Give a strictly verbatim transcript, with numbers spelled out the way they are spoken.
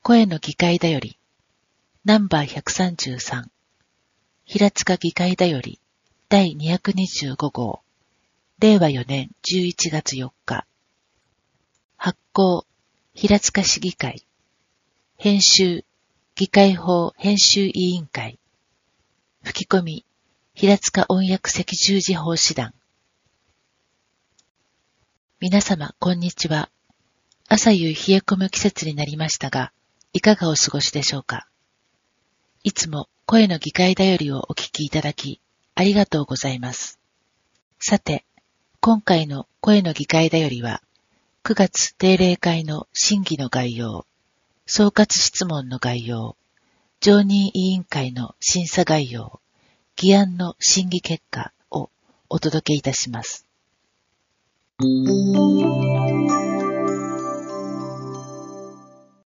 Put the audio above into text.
声の議会だより、ナンバーひゃくさんじゅうさん、平塚議会だより、だいにひゃくにじゅうご号、れいわよねんじゅういちがつよっか、発行、平塚市議会、編集、議会法編集委員会、吹き込み、平塚音訳赤十字奉仕団。皆様、こんにちは。朝夕冷え込む季節になりましたが、いかがお過ごしでしょうか。いつも声の議会だよりをお聞きいただき、ありがとうございます。さて、今回の声の議会だよりは、くがつ定例会の審議の概要、総括質問の概要、常任委員会の審査概要、議案の審議結果をお届けいたします。